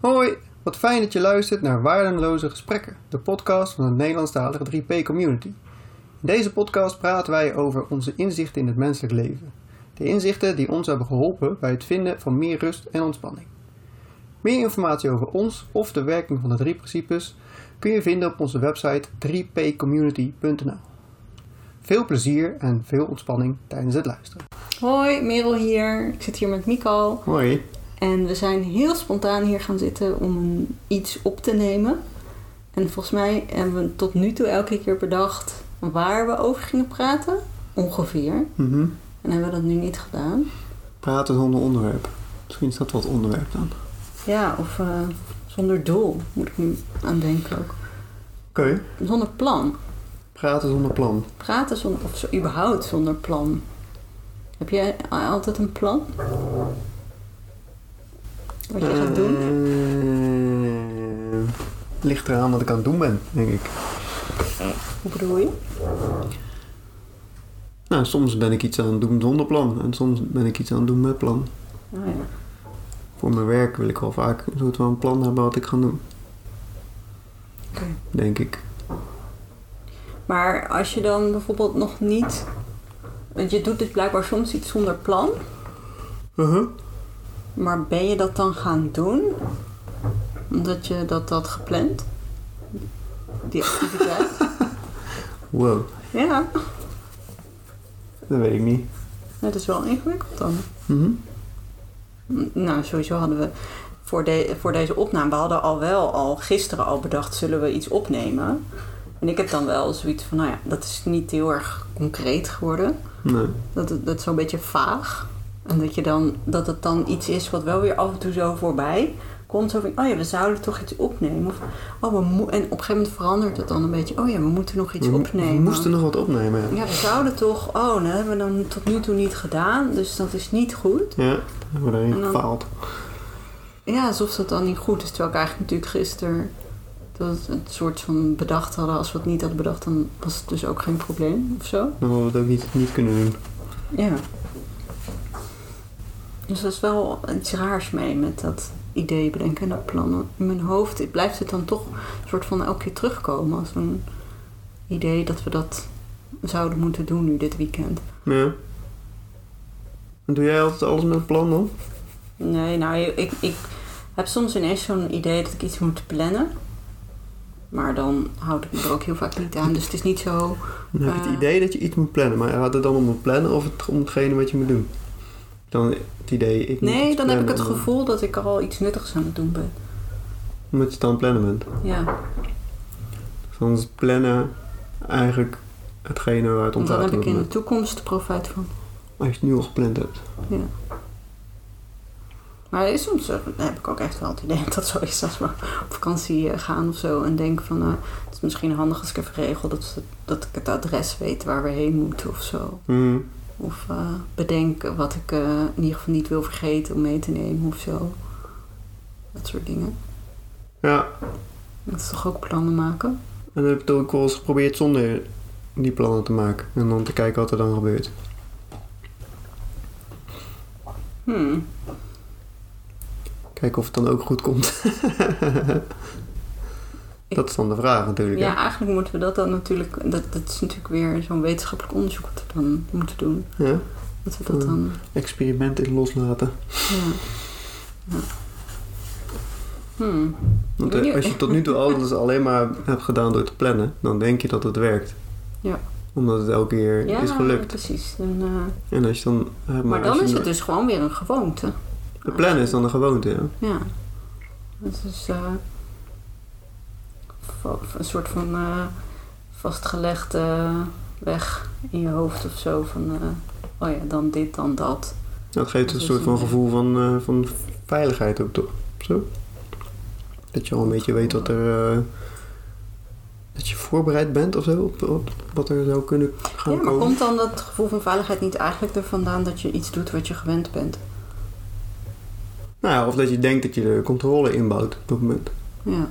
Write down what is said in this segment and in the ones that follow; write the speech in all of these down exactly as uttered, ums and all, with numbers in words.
Hoi, wat fijn dat je luistert naar Waardeloze Gesprekken, de podcast van de Nederlandstalige drie P Community. In deze podcast praten wij over onze inzichten in het menselijk leven. De inzichten die ons hebben geholpen bij het vinden van meer rust en ontspanning. Meer informatie over ons of de werking van de drie principes kun je vinden op onze website drie p community punt n l. Veel plezier en veel ontspanning tijdens het luisteren. Hoi, Merel hier. Ik zit hier met Mikal. Hoi. En we zijn heel spontaan hier gaan zitten om een, iets op te nemen. En volgens mij hebben we tot nu toe elke keer bedacht waar we over gingen praten. Ongeveer. Mm-hmm. En hebben we dat nu niet gedaan. Praten zonder onderwerp. Misschien is dat wat onderwerp dan. Ja, of uh, zonder doel moet ik nu aan denken ook. Oké. Okay. Zonder plan. Praten zonder plan. Praten zonder, of zo, überhaupt zonder plan. Heb jij altijd een plan? Wat je uh, gaat doen? Uh, ligt eraan wat ik aan het doen ben, denk ik. Hoe bedoel je? Nou, soms ben ik iets aan het doen zonder plan. En soms ben ik iets aan het doen met plan. Oh ja. Voor mijn werk wil ik wel vaak een soort van plan hebben wat ik ga doen. Okay. Denk ik. Maar als je dan bijvoorbeeld nog niet... Want je doet dus blijkbaar soms iets zonder plan. Uh-huh. Maar ben je dat dan gaan doen? Omdat je dat had gepland? Die activiteit? Wow. Ja. Dat weet ik niet. Het is wel ingewikkeld dan. Mm-hmm. Nou, sowieso hadden we... Voor, de, voor deze opname, we hadden al wel al gisteren al bedacht... zullen we iets opnemen? En ik heb dan wel zoiets van... Nou ja, dat is niet heel erg concreet geworden. Nee. Dat, dat is zo'n beetje vaag. En dat, je dan, dat het dan iets is wat wel weer af en toe zo voorbij komt. Zo van, oh ja, we zouden toch iets opnemen. Of, oh, we mo- en op een gegeven moment verandert het dan een beetje. Oh ja, we moeten nog iets we, opnemen. We moesten nog wat opnemen. Ja, ja we zouden toch... Oh, dat hebben we dan tot nu toe niet gedaan. Dus dat is niet goed. Ja, dan hebben we daarin gefaald. Ja, alsof dat dan niet goed is. Terwijl ik eigenlijk natuurlijk gisteren... dat we het soort van bedacht hadden. Als we het niet hadden bedacht, dan was het dus ook geen probleem of zo. Dan hadden we het ook niet, niet kunnen doen. Ja. Dus dat is wel iets raars mee met dat idee bedenken en dat plannen. In mijn hoofd blijft het dan toch een soort van elke keer terugkomen. Als een idee dat we dat zouden moeten doen nu dit weekend. Ja. En doe jij altijd alles met plan dan? Nee, nou, ik, ik heb soms ineens zo'n idee dat ik iets moet plannen. Maar dan houd ik me er ook heel vaak niet aan. Dus het is niet zo... Dan heb je het uh, idee dat je iets moet plannen. Maar gaat het dan om het plannen of het, om hetgene wat je moet doen? Dan het idee... Ik nee, moet dan heb ik het dan... gevoel dat ik al iets nuttigs aan het doen ben. Omdat je het aan het plannen bent? Ja. Dus dan is het plannen eigenlijk hetgene waar het om gaat. Dan heb ik in de toekomst profijt van. Als je het nu al gepland hebt. Ja. Maar soms heb ik ook echt wel het idee dat dat zo is als we op vakantie gaan of zo. En denk van, uh, het is misschien handig als ik even regel dat, dat ik het adres weet waar we heen moeten of zo. Mm. Of uh, bedenk wat ik uh, in ieder geval niet wil vergeten om mee te nemen of zo. Dat soort dingen. Ja. Dat is toch ook plannen maken? En dan heb ik het ook wel eens geprobeerd zonder die plannen te maken. En dan te kijken wat er dan gebeurt. Hmm. Kijken of het dan ook goed komt. Dat is dan de vraag natuurlijk. Ja, hè? eigenlijk moeten we dat dan natuurlijk... Dat, dat is natuurlijk weer zo'n wetenschappelijk onderzoek wat we dan moeten doen. Ja? Dat we dat dan... Experiment in loslaten. Ja. Ja. Hmm. Want uh, als je tot nu toe alles alleen maar hebt gedaan door te plannen, dan denk je dat het werkt. Ja. Omdat het elke keer ja, is gelukt. Ja, precies. En, uh... en als je dan... Uh, maar maar dan als is je het dus gewoon weer een gewoonte. De plannen is dan een gewoonte, ja. Ja. Dat is uh, een soort van uh, vastgelegde weg in je hoofd of zo. Van, uh, oh ja, dan dit, dan dat. Dat geeft een soort van gevoel van, uh, van veiligheid ook, toch? Zo. Dat je al een beetje weet wat er... Uh, dat je voorbereid bent of zo op, op wat er zou kunnen gaan ja, maar komen. Komt dan dat gevoel van veiligheid niet eigenlijk er vandaan dat je iets doet wat je gewend bent? Nou ja, of dat je denkt dat je de controle inbouwt op dat moment. Ja.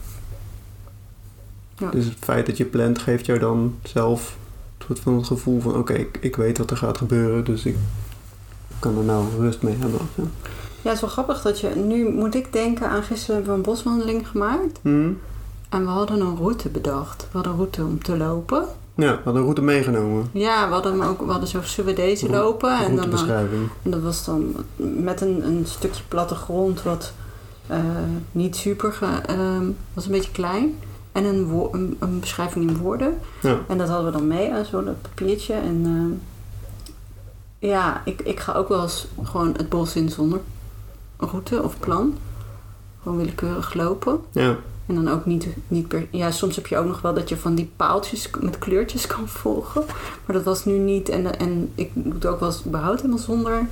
Ja. Dus het feit dat je plant geeft jou dan zelf een soort van het gevoel van... Oké, okay, ik, ik weet wat er gaat gebeuren, dus ik kan er nou rust mee hebben. Of zo. Ja, het is wel grappig dat je... Nu moet ik denken aan... Gisteren hebben we een boswandeling gemaakt. Mm. En we hadden een route bedacht. We hadden een route om te lopen. Ja, we hadden een route meegenomen. Ja, we hadden hem ook... We hadden zo, zullen we deze Route- lopen? En dan, Routebeschrijving. en dat was dan met een, een stukje plattegrond wat uh, niet super... Ge, uh, was een beetje klein. En een, wo- een, een beschrijving in woorden. Ja. En dat hadden we dan mee aan zo'n papiertje. En uh, ja, ik, ik ga ook wel eens gewoon het bos in zonder route of plan. Gewoon willekeurig lopen. Ja. En dan ook niet, niet per... Ja, soms heb je ook nog wel dat je van die paaltjes met kleurtjes kan volgen. Maar dat was nu niet. En, en ik doe het ook wel eens überhaupt helemaal zonder...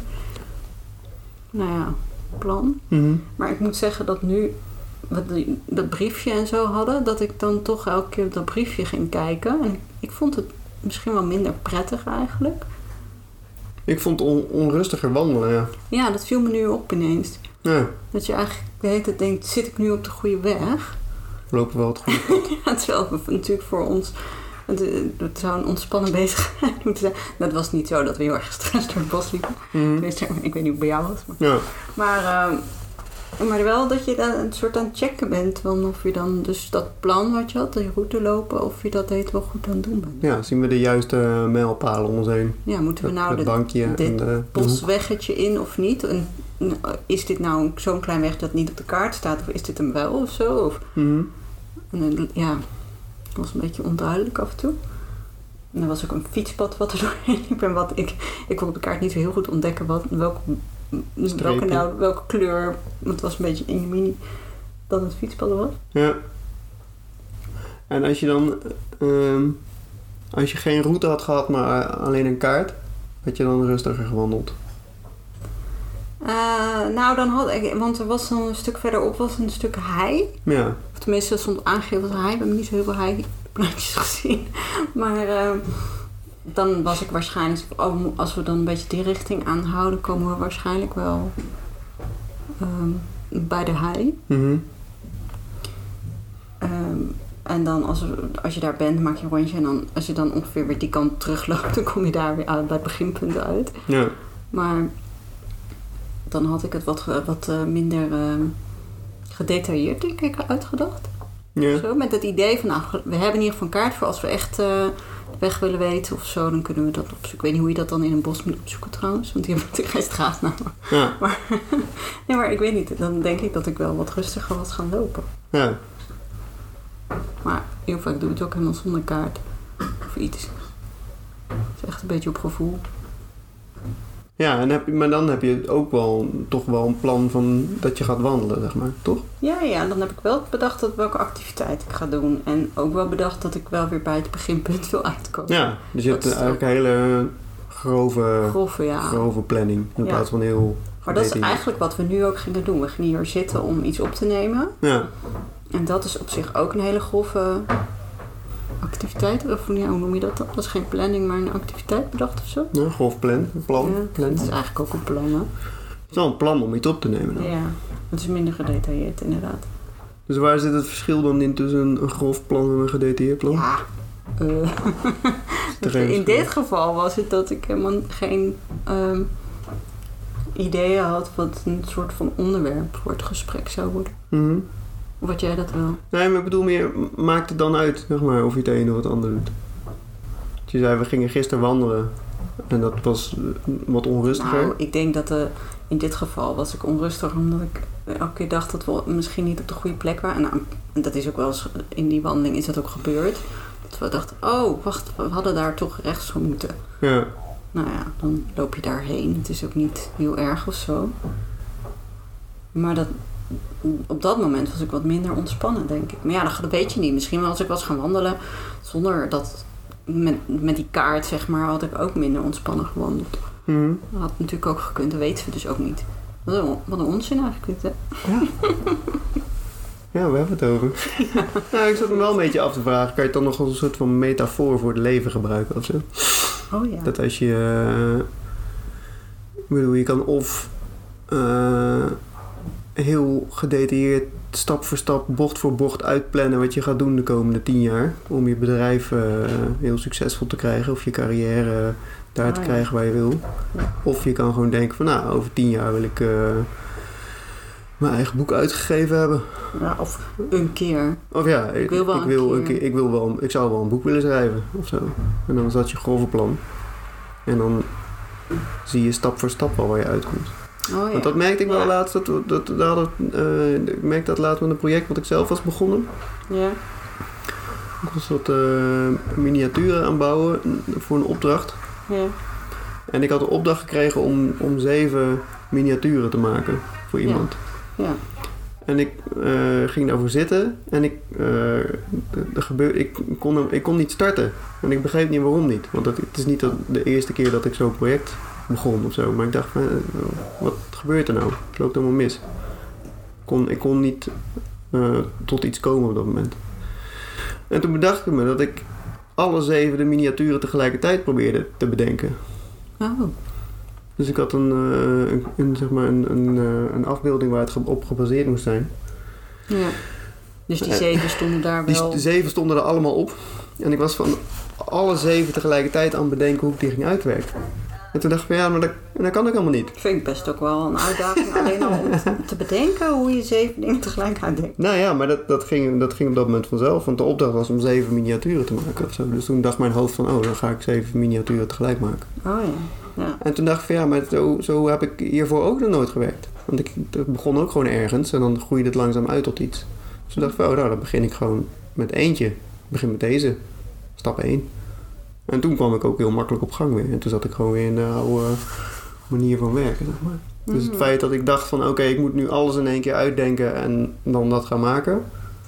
Nou ja, plan. Mm-hmm. Maar ik moet zeggen dat nu... Wat die, dat briefje en zo hadden... Dat ik dan toch elke keer op dat briefje ging kijken. En ik, ik vond het misschien wel minder prettig eigenlijk. Ik vond het on- onrustiger wandelen, ja. Ja, dat viel me nu op ineens. Ja, Dat je eigenlijk de hele tijd denkt... Zit ik nu op de goede weg? we lopen wel het goede pad. Ja, terwijl het natuurlijk voor ons... Het, het zou een ontspannen bezigheid moeten zijn. Dat was niet zo dat we heel erg gestrest door het bos liepen. Mm-hmm. Tenminste, ik weet niet hoe het bij jou was. Maar, Ja. maar, uh, maar wel dat je dan een soort aan het checken bent. Van of je dan dus dat plan wat je had, die route lopen... Of je dat deed wel goed aan het doen bent. Ja, zien we de juiste mijlpalen om ons heen. Ja, moeten we Het, nou het dit, bankje dit en de, de hoek. bosweggetje in of niet? En, is dit nou zo'n klein weg dat niet op de kaart staat? Of is dit hem wel of zo? Of, Mm-hmm. en, ja, het was een beetje onduidelijk af en toe. En er was ook een fietspad wat er doorheen liep. En wat ik, ik kon op de kaart niet zo heel goed ontdekken wat, welke, welke, nou, welke kleur. Want het was een beetje in je mini dat het fietspad was. Ja. En als je dan... Um, als je geen route had gehad, maar alleen een kaart... had je dan rustiger gewandeld? Uh, nou, dan had ik... Want er was dan een stuk verderop was een stuk hei. Ja. Of tenminste, er stond aangegeven als hei. We hebben niet zo heel veel heiplantjes gezien. Maar uh, dan was ik waarschijnlijk... Oh, als we dan een beetje die richting aanhouden... komen we waarschijnlijk wel um, bij de hei. Mm-hmm. Um, en dan als, als je daar bent, maak je een rondje. En dan, als je dan ongeveer weer die kant terugloopt... dan kom je daar weer uit, bij het beginpunt uit. Ja. Maar dan had ik het wat, wat uh, minder uh, gedetailleerd, denk ik, uitgedacht. Ja. Zo, met het idee van, nou, we hebben in ieder geval een kaart voor als we echt uh, de weg willen weten of zo. Dan kunnen we dat opzoeken. Ik weet niet hoe je dat dan in een bos moet opzoeken trouwens. Want die hebben natuurlijk geen straatnamen. Ja. Maar, nee, maar ik weet niet. Dan denk ik dat ik wel wat rustiger was gaan lopen. Ja. Maar heel vaak doe ik het ook helemaal zonder kaart. Of iets. Het is echt een beetje op gevoel. Ja, en heb je, maar dan heb je ook wel toch wel een plan van dat je gaat wandelen, zeg maar, toch? Ja, ja, dan heb ik wel bedacht dat welke activiteit ik ga doen. En ook wel bedacht dat ik wel weer bij het beginpunt wil uitkomen. Ja, dus je Dat hebt is eigenlijk een hele grove, Grove, ja. grove planning in Ja. plaats van heel... Maar dat is gedetailleerd. eigenlijk wat we nu ook gingen doen. We gingen hier zitten om iets op te nemen. Ja, En dat is op zich ook een hele grove activiteit. Of ja, hoe noem je dat dan? Dat is geen planning, maar een activiteit bedacht of zo. ja grof plan, een plan. Ja, plan. het Het is eigenlijk ook een plan, hè? is wel een plan om iets op te nemen dan. Ja, het is minder gedetailleerd inderdaad. Dus waar zit het verschil dan in tussen een, een grof plan en een gedetailleerd plan? Ja, uh, Er geen in verschil? dit geval was het dat ik helemaal geen um, ideeën had wat een soort van onderwerp voor het gesprek zou worden. Mhm. Of wat jij dat wil. Nee, maar ik bedoel meer, maakt het dan uit, zeg maar, of je het een of het ander doet? Je zei, we gingen gisteren wandelen en dat was eh, wat onrustiger. Nou, ik denk dat uh, in dit geval was ik onrustig omdat ik elke keer dacht dat we misschien niet op de goede plek waren. En nou, dat is ook wel eens, in die wandeling is dat ook gebeurd. Dat we dachten, oh wacht, we hadden daar toch rechts moeten. Ja, Nou ja, dan loop je daarheen. Het is ook niet heel erg of zo. Maar dat, op dat moment was ik wat minder ontspannen, denk ik. Maar ja, dat weet je niet. Misschien wel als ik was gaan wandelen zonder dat... Met, met die kaart, zeg maar, had ik ook minder ontspannen gewandeld. mhm. Dat had natuurlijk ook gekund. Dat weten we dus ook niet. Wat een, wat een onzin eigenlijk dit, hè? Ja. Ja, we hebben het over. Ja. Nou, ik zat me wel een beetje af te vragen. Kan je het dan nog als een soort van metafoor voor het leven gebruiken of zo? Oh ja. Dat als je... Uh, ik bedoel, je kan of... Uh, heel gedetailleerd stap voor stap, bocht voor bocht uitplannen wat je gaat doen de komende tien jaar. Om je bedrijf uh, heel succesvol te krijgen. Of je carrière daar Oh, te ja. krijgen waar je wil. Ja. Of je kan gewoon denken van nou, over tien jaar wil ik uh, mijn eigen boek uitgegeven hebben. Ja, of een keer. Of ja, ik, Ik wil wel ik, een wil keer. een keer, ik, wil wel, ik zou wel een boek willen schrijven of zo. En dan is dat je grove plan. En dan zie je stap voor stap wel waar je uitkomt. Oh, ja. Want dat merkte ik wel Ja. laatst. Dat, dat, dat, dat, uh, ik merkte dat laatst met een project wat ik zelf was begonnen. Ja. Ik was wat uh, miniaturen aanbouwen voor een opdracht. Ja. En ik had de opdracht gekregen om, om zeven miniaturen te maken voor iemand. Ja. Ja. En ik uh, ging daarvoor zitten en ik, uh, de, de gebeur, ik, kon, ik kon niet starten. En ik begreep niet waarom niet. Want het, het is niet de, de eerste keer dat ik zo'n project begon of zo. Maar ik dacht, uh, wat gebeurt er nou? Het loopt helemaal mis. Ik kon, ik kon niet uh, tot iets komen op dat moment. En toen bedacht ik me dat ik alle zeven de miniaturen tegelijkertijd probeerde te bedenken. Oh. Dus ik had een, uh, een, een, zeg maar een, een, uh, een afbeelding waar het op gebaseerd moest zijn. Ja. Dus die zeven stonden daar wel... Die zeven stonden er allemaal op. En ik was van alle zeven tegelijkertijd aan het bedenken hoe ik die ging uitwerken. En toen dacht ik van ja, maar dat, dat kan ik helemaal niet. Vind ik best ook wel een uitdaging alleen al om te bedenken hoe je zeven dingen tegelijk uitdenkt. Nou ja, maar dat, dat, ging, dat ging op dat moment vanzelf. Want de opdracht was om zeven miniaturen te maken of zo. Dus toen dacht mijn hoofd van oh, dan ga ik zeven miniaturen tegelijk maken. Oh ja. Ja. En toen dacht ik van ja, maar zo, zo heb ik hiervoor ook nog nooit gewerkt. Want ik het begon ook gewoon ergens en dan groeide het langzaam uit tot iets. Dus toen dacht ik van oh, nou, dan begin ik gewoon met eentje. Ik begin met deze. Stap één. En toen kwam ik ook heel makkelijk op gang weer. En toen zat ik gewoon weer in de oude manier van werken, zeg maar. Mm-hmm. Dus het feit dat ik dacht van oké, okay, ik moet nu alles in één keer uitdenken en dan dat gaan maken.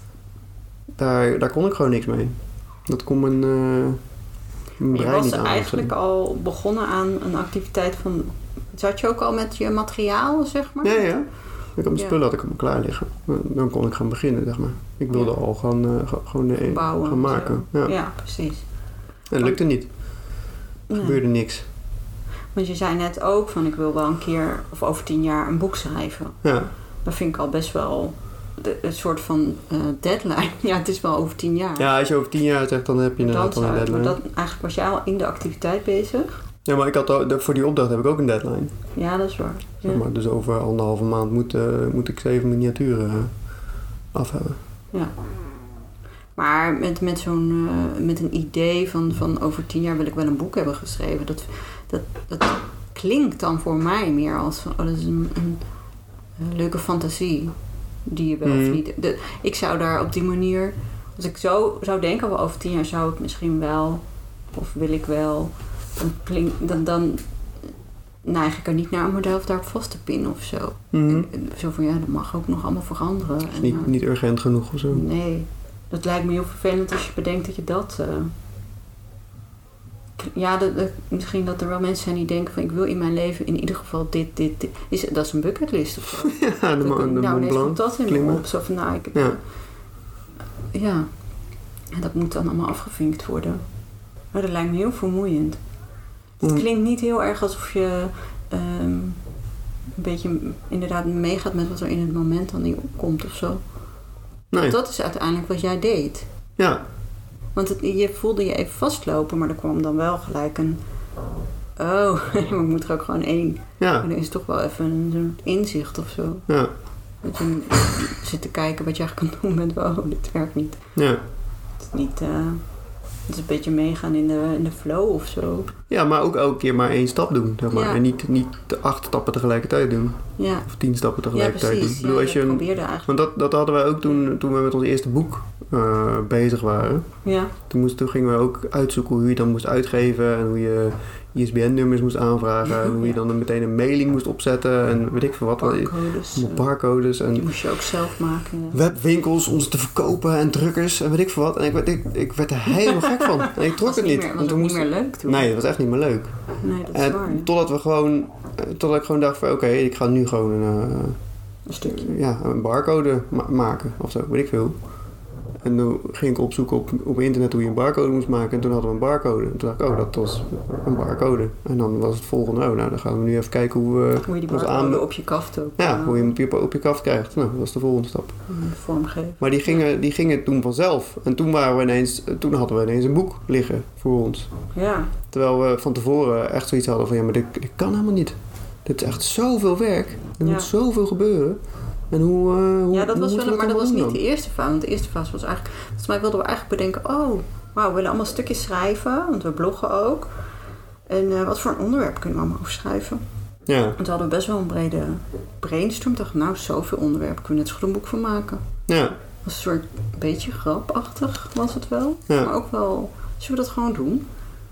Daar, daar kon ik gewoon niks mee. Dat kon mijn, uh, mijn brein niet aan. Je was eigenlijk al begonnen aan een activiteit van... Zat je ook al met je materiaal, zeg maar? Ja, ja. Ik had mijn ja. spullen had ik allemaal klaar liggen. Dan kon ik gaan beginnen, zeg maar. Ik wilde ja. al gaan, uh, gewoon de, bouwen, gaan maken. Ja. ja, precies. En dat lukte niet. Er nee. gebeurde niks. Want je zei net ook van ik wil wel een keer of over tien jaar een boek schrijven. Ja. Dat vind ik al best wel de, een soort van uh, deadline. Ja, het is wel over tien jaar. Ja, als je over tien jaar zegt, dan heb je inderdaad al een deadline. Maar dat, eigenlijk was jij al in de activiteit bezig. Ja, maar ik had al, voor die opdracht heb ik ook een deadline. Ja, dat is waar. Ja. Zeg maar, dus over anderhalve maand moet, uh, moet ik zeven miniaturen uh, af hebben. Ja. Maar met, met, zo'n, uh, met een idee van, van over tien jaar wil ik wel een boek hebben geschreven. Dat, dat, dat klinkt dan voor mij meer als van, oh, dat is een, een, een leuke fantasie die je wel mm. of niet... De, ik zou daar op die manier... Als ik zo zou denken, wel over tien jaar zou ik misschien wel... Of wil ik wel... Dan, klink, dan, dan neig ik er niet naar om mezelf daar vast te pinnen of zo. Mm-hmm. Zo van, ja, dat mag ook nog allemaal veranderen. Het is niet, en, niet urgent genoeg of zo. Nee. Dat lijkt me heel vervelend als je bedenkt dat je dat... Uh, ja, dat, dat, misschien dat er wel mensen zijn die denken van... ik wil in mijn leven in ieder geval dit, dit, dit. Is, dat is een bucketlist of zo. Ja, de, dat, de, de nou, ineens komt dat in me op. Zo van, nou, ik, ja. ja. En dat moet dan allemaal afgevinkt worden. Maar dat lijkt me heel vermoeiend. Het mm. klinkt niet heel erg alsof je... Um, een beetje inderdaad meegaat met wat er in het moment dan niet opkomt of zo. Nee. Dat is uiteindelijk wat jij deed. Ja. Want het, je voelde je even vastlopen, maar er kwam dan wel gelijk een... Oh, maar ik moet er ook gewoon één. Ja. En er is toch wel even een, een inzicht of zo. Ja. Dat je zit te kijken wat je eigenlijk kan doen met... Oh, dit werkt niet. Ja. Het is niet... Uh, het is een beetje meegaan in de, in de flow of zo. Ja, maar ook elke keer maar één stap doen, zeg maar. Ja. En niet, niet de acht stappen tegelijkertijd doen. Ja. Of tien stappen tegelijkertijd ja, doen. Ik bedoel, ja, als je een, probeerde eigenlijk. Want dat, dat hadden wij ook toen, toen we met ons eerste boek uh, bezig waren. Ja. Toen, moest, toen gingen we ook uitzoeken hoe je dan moest uitgeven. En hoe je I S B N-nummers moest aanvragen. Ja, en hoe ja. je dan meteen een mailing moest opzetten. En weet ik veel wat. Barcodes. Barcodes. En die moest je ook zelf maken. Ja. Webwinkels om ze te verkopen. En drukkers. En weet ik veel wat. En ik werd, ik, ik werd er helemaal gek van. En ik trok het niet. Meer, was het moest, niet meer leuk toen? Nee, dat was echt niet meer leuk. Nee, dat is en waar. Ja. Totdat we gewoon... Totdat ik gewoon dacht van... Oké, okay, ik ga nu gewoon een... Uh, een stukje. Ja, een barcode ma- maken. Of zo, weet ik veel. En toen ging ik opzoeken op, op internet hoe je een barcode moest maken. En toen hadden we een barcode. En toen dacht ik, oh, dat was een barcode. En dan was het volgende, oh, nou, dan gaan we nu even kijken hoe we... Hoe je die barcode aan... op je kaft ook. Ja, uh, hoe je hem op je, op je kaft krijgt. Nou, dat was de volgende stap. Vormgeven. Maar die gingen, die gingen toen vanzelf. En toen, waren we ineens, toen hadden we ineens een boek liggen voor ons. Ja. Terwijl we van tevoren echt zoiets hadden van, ja, maar dit, dit kan helemaal niet. Dit is echt zoveel werk. Er ja. moet zoveel gebeuren. En hoe, uh, hoe Ja, dat hoe was wel, we dat maar dat was doen niet dan? de eerste fase. Want de eerste fase was eigenlijk... Volgens mij wilden we eigenlijk bedenken... Oh, wauw, we willen allemaal stukjes schrijven. Want we bloggen ook. En uh, wat voor een onderwerp kunnen we allemaal over schrijven? Ja. En toen hadden we best wel een brede brainstorm. Ik dacht, nou, zoveel onderwerpen kunnen we net zo goed een boek van maken. Ja. Dat was een soort beetje grapachtig was het wel. Ja. Maar ook wel, zullen we dat gewoon doen?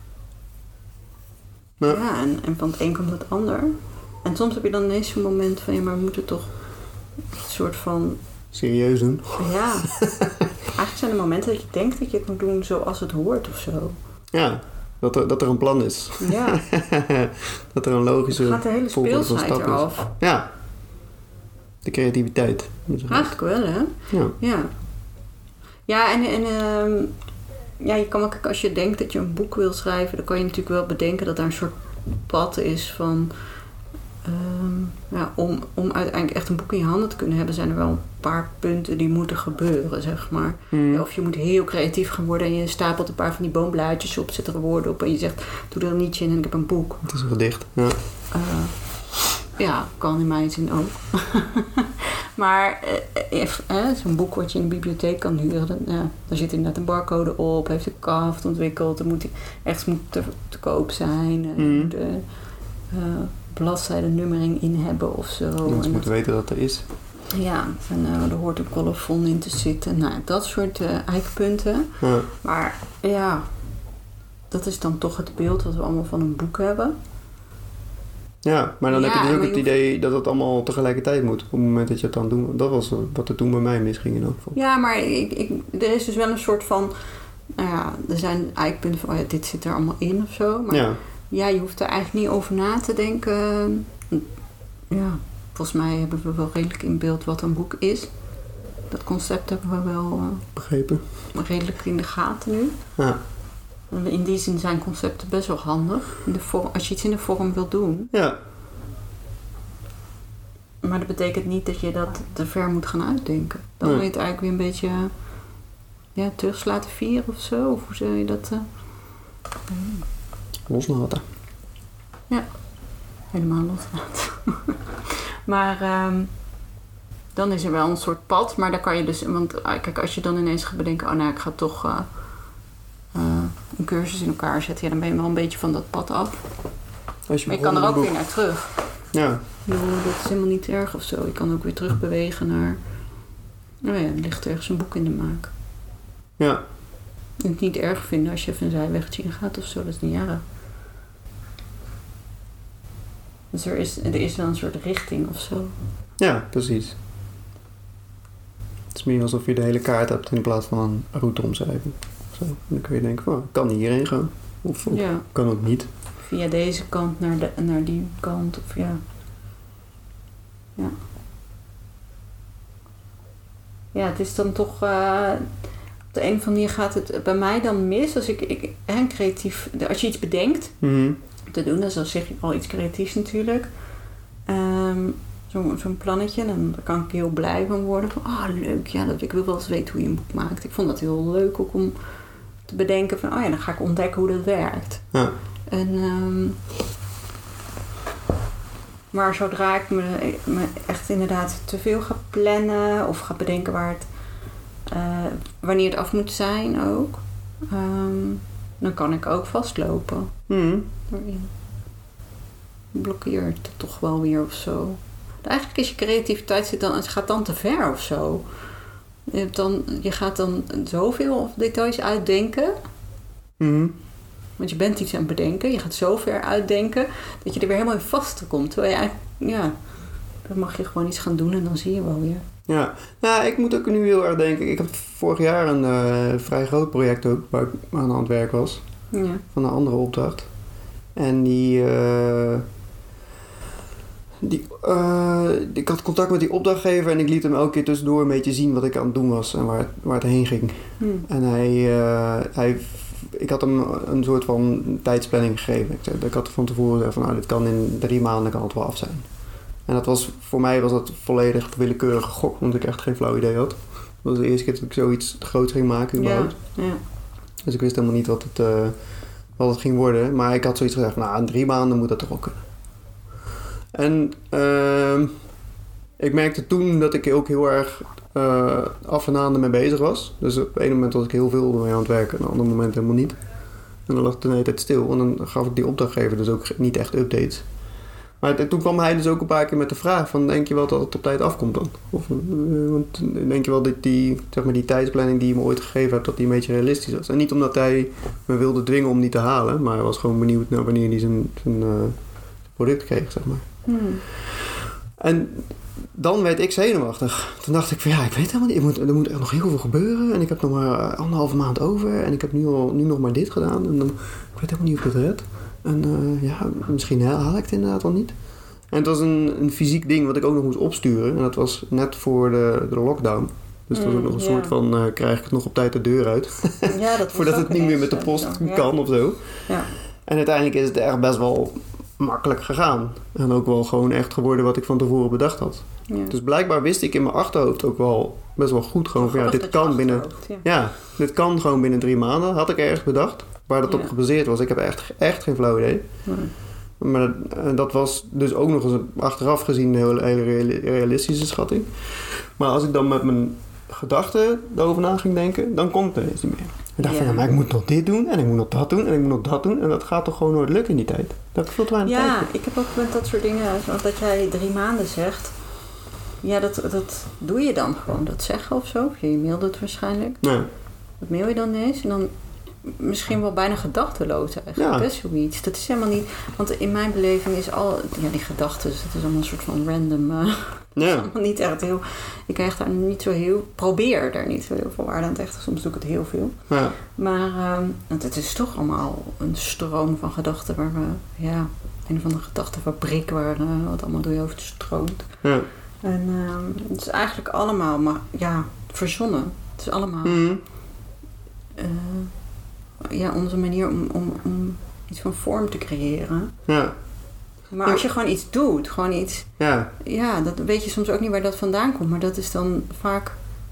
Ja. Ja, en, en van het een komt het ander. En soms heb je dan ineens zo'n moment van... Ja, maar we moeten toch een soort van... Serieus doen? Ja. Eigenlijk zijn er momenten dat je denkt dat je het moet doen zoals het hoort of zo. Ja. Dat er, dat er een plan is. Ja. Dat er een logische Dan gaat de hele volgorde van speelsheid stap is. eraf. Ja. De creativiteit. Eigenlijk wel, hè? Ja. Ja. Ja, en... en um, ja, je kan ook, als je denkt dat je een boek wil schrijven... dan kan je natuurlijk wel bedenken dat daar een soort pad is van... Um, ja, om, om uiteindelijk echt een boek in je handen te kunnen hebben... zijn er wel een paar punten die moeten gebeuren, zeg maar. Mm. Ja, of je moet heel creatief gaan worden... en je stapelt een paar van die boomblaadjes op... zet er woorden op en je zegt... doe er een nietje in en ik heb een boek. Het is een gedicht. Ja. Uh, ja, kan in mijn zin ook. Maar uh, uh, zo'n boek wat je in de bibliotheek kan huren... Dan, uh, daar zit inderdaad een barcode op... heeft een kaft ontwikkeld... dan moet die echt moet te, te koop zijn... Uh, Mm. moet, uh, uh, bladzijdennummering in hebben of zo. Mensen en moeten weten dat er is. Ja, en uh, er hoort een colofon in te zitten. Nou, dat soort uh, eikpunten. Ja. Maar ja, dat is dan toch het beeld wat we allemaal van een boek hebben. Ja, maar dan Ja, heb je dus maar ook je het hoeft- idee dat het allemaal tegelijkertijd moet. Op het moment dat je het dan doet. Dat was wat er toen bij mij misging in elk geval. Ja, maar ik, ik, er is dus wel een soort van... Nou ja, er zijn eikpunten van... Oh ja, dit zit er allemaal in of zo. Maar ja. Ja, je hoeft er eigenlijk niet over na te denken. Ja, volgens mij hebben we wel redelijk in beeld wat een boek is. Dat concept hebben we wel uh, begrepen. redelijk in de gaten nu. Ja. In die zin zijn concepten best wel handig. In de vorm, als je iets in de vorm wilt doen. Ja. Maar dat betekent niet dat je dat te ver moet gaan uitdenken. Dan Nee. wil je het eigenlijk weer een beetje... Ja, terug laten vieren of zo. Of hoe zou je dat... Uh, Loslaten. helemaal loslaten. Maar um, dan is er wel een soort pad. Maar daar kan je dus... Want uh, kijk, als je dan ineens gaat bedenken... Oh, nou, ik ga toch uh, uh, een cursus in elkaar zetten. Ja, dan ben je wel een beetje van dat pad af. Als je Maar je kan er ook weer naar terug. Ja. Ik bedoel, dat is helemaal niet erg of zo. Je kan ook weer terug bewegen naar... Nou ja, er ligt ergens een boek in de maak. Ja. En het niet erg vinden als je even een zijwegje ingaat of zo. Dat is niet erg. Dus er is, er is wel een soort richting of zo. Ja, precies. Het is meer alsof je de hele kaart hebt in plaats van een route omschrijven. Zo. En dan kun je denken, oh, ik kan hierheen gaan. Of, of Ja, kan ook niet. via deze kant naar, de, naar die kant. Of ja. Ja. Ja, het is dan toch... Uh, op de een of andere manier gaat het bij mij dan mis. Als ik, ik hè, creatief... Als je iets bedenkt Mm-hmm. te doen, dat is zeg je al iets creatiefs natuurlijk. Um, Zo'n zo'n plannetje, dan kan ik heel blij van worden. Van, oh leuk, ja, dat, ik wil wel eens weten hoe je een boek maakt. Ik vond dat heel leuk ook om te bedenken van, oh ja, dan ga ik ontdekken hoe dat werkt. Ja. En, um, maar zodra ik me, me echt inderdaad te veel ga plannen of ga bedenken waar het, uh, wanneer het af moet zijn ook, um, dan kan ik ook vastlopen. Mm-hmm. Daarin blokkeert het toch wel weer of zo. Eigenlijk is je creativiteit zit dan, het gaat dan te ver of zo. Je, hebt dan, je gaat dan zoveel details uitdenken. Mm-hmm. Want je bent iets aan het bedenken. Je gaat zo ver uitdenken dat je er weer helemaal in vastkomt. Terwijl je eigenlijk, ja, dan mag je gewoon iets gaan doen en dan zie je wel weer. Ja, nou, ik moet ook nu heel erg denken. Ik heb vorig jaar een uh, vrij groot project ook, waar ik aan het werk was. Ja. Van een andere opdracht. En die... Uh, die uh, ik had contact met die opdrachtgever en ik liet hem elke keer tussendoor een beetje zien wat ik aan het doen was en waar het, waar het heen ging. Hm. En hij, uh, hij... Ik had hem een soort van tijdsplanning gegeven. Ik, zei, ik had van tevoren gezegd van nou, dit kan in drie maanden kan het wel af zijn. En dat was, voor mij was dat volledig willekeurig gok, want ik echt geen flauw idee had. Dat was de eerste keer dat ik zoiets groots ging maken überhaupt. Ja, ja. Dus ik wist helemaal niet wat het, uh, wat het ging worden. Maar ik had zoiets gezegd van nou, in drie maanden moet dat toch wel kunnen. En uh, ik merkte toen dat ik ook heel erg uh, af en aan ermee bezig was. Dus op een moment was ik heel veel mee aan het werken. En op een ander moment helemaal niet. En dan lag het de hele tijd stil. En dan gaf ik die opdrachtgever dus ook niet echt updates. Maar toen kwam hij dus ook een paar keer met de vraag van... denk je wel dat het op tijd afkomt dan? Of uh, want denk je wel dat die, zeg maar, die tijdsplanning die je me ooit gegeven hebt... dat die een beetje realistisch was? En niet omdat hij me wilde dwingen om die te halen... maar hij was gewoon benieuwd naar wanneer hij zijn, zijn uh, product kreeg, zeg maar. Hmm. En dan werd ik zenuwachtig. Toen dacht ik van ja, ik weet helemaal niet. Ik moet, er moet echt nog heel veel gebeuren. En ik heb nog maar anderhalve maand over. En ik heb nu, al, nu nog maar dit gedaan. En dan, ik weet helemaal niet of ik het red. En uh, ja, misschien haal ik het inderdaad wel niet. En het was een, een fysiek ding wat ik ook nog moest opsturen. En dat was net voor de, de lockdown. Dus het was ook nog een ja. soort van, uh, krijg ik het nog op tijd de deur uit? Ja, dat Voordat het niet meer met de post zo. kan ja. of zo. Ja. En uiteindelijk is het echt best wel makkelijk gegaan. En ook wel gewoon echt geworden wat ik van tevoren bedacht had. Ja. Dus blijkbaar wist ik in mijn achterhoofd ook wel best wel goed gewoon van ja, dit kan binnen... Ja. ja, dit kan gewoon binnen drie maanden. Had ik ergens bedacht. Waar dat ja. op gebaseerd was. Ik heb echt, echt geen flauw idee. Ja. Maar dat, dat was dus ook nog eens een, achteraf gezien een hele, hele realistische schatting. Maar als ik dan met mijn gedachten erover na ging denken, dan komt het ineens niet meer. Ik dacht ja. van, ja, maar ik moet nog dit doen en ik moet nog dat doen en ik moet nog dat doen. En dat gaat toch gewoon nooit lukken in die tijd. Dat ik veel te weinig ja, tijd heb. Ik heb ook met dat soort dingen, zoals dat jij drie maanden zegt. Ja, dat, dat doe je dan gewoon. Dat zeggen of zo. Je mailde het waarschijnlijk. Ja. Dat mail je dan eens en dan... Misschien wel bijna gedachteloos eigenlijk. Ja. Best zoiets. Dat is helemaal niet... Want in mijn beleving is al... Ja, die gedachten, dat is allemaal een soort van random... Uh, ja. is allemaal niet echt heel... Ik krijg daar niet zo heel... Probeer daar niet zo heel veel waarde aan te hechten. Soms doe ik het heel veel. Ja. Maar... Um, want het is toch allemaal een stroom van gedachten waar we... Ja, een van de gedachtenfabriek waar uh, wat allemaal door je hoofd stroomt. Ja. En um, het is eigenlijk allemaal... Maar ja, verzonnen. Het is allemaal... Mm. Uh, ja, onze manier om, om, om iets van vorm te creëren. Ja. Maar als je gewoon iets doet, gewoon iets... Ja. Ja, dat weet je soms ook niet waar dat vandaan komt. Maar dat is dan vaak...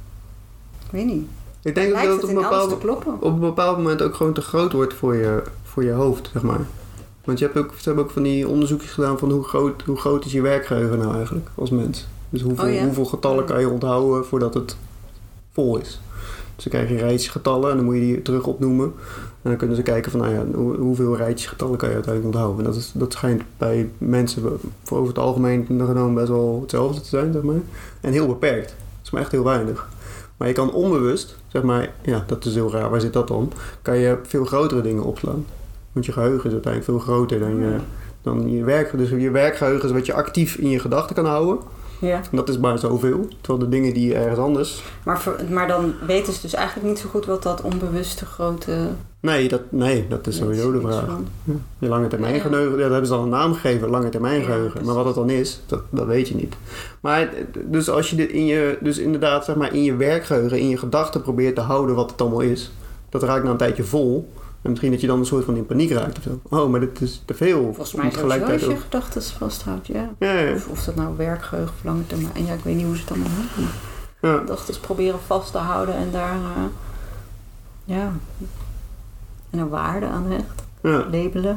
Ik weet niet. Ik denk dat het op een, bepaald, op op een bepaald moment ook gewoon te groot wordt voor je, voor je hoofd, zeg maar. Want je hebt ook, ze hebben ook van die onderzoekjes gedaan van hoe groot, hoe groot is je werkgeheugen nou eigenlijk als mens. Dus hoeveel, oh ja? hoeveel getallen kan je onthouden voordat het vol is. Dus dan krijg je rijtjesgetallen en dan moet je die terug opnoemen. En dan kunnen ze kijken van, nou ja, hoeveel rijtjesgetallen kan je uiteindelijk onthouden. En dat, is, dat schijnt bij mensen voor over het algemeen genomen best wel hetzelfde te zijn, zeg maar. En heel beperkt. Dat is maar echt heel weinig. Maar je kan onbewust, zeg maar, ja, dat is heel raar, waar zit dat dan? Kan je veel grotere dingen opslaan. Want je geheugen is uiteindelijk veel groter dan je, dan je werk. Dus je werkgeheugen is wat je actief in je gedachten kan houden. Ja. En dat is maar zoveel. Terwijl de dingen die je ergens anders... Maar, voor, maar dan weten ze dus eigenlijk niet zo goed wat dat onbewuste grote... Nee, dat, nee, dat is sowieso de vraag. Ja. Je lange termijn geheugen, ja, daar hebben ze dan een naam gegeven, lange termijn geheugen. Ja, dus... Maar wat het dan is, dat, dat weet je niet. Maar dus als je dit in je, dus inderdaad zeg maar in je werkgeheugen, in je gedachten probeert te houden wat het allemaal is, dat raakt na een tijdje vol. En misschien dat je dan een soort van in paniek raakt of zo. Oh, maar dit is te veel. Volgens mij sowieso als je gedachten vasthoudt, ja. Ja, ja. Of, of dat nou werkgeheugen of lange termijn. Ja, ik weet niet hoe ze het allemaal doen. Ja. Gedachten proberen vast te houden en daar... Uh, ja... En een waarde aan hecht. Ja. Labelen.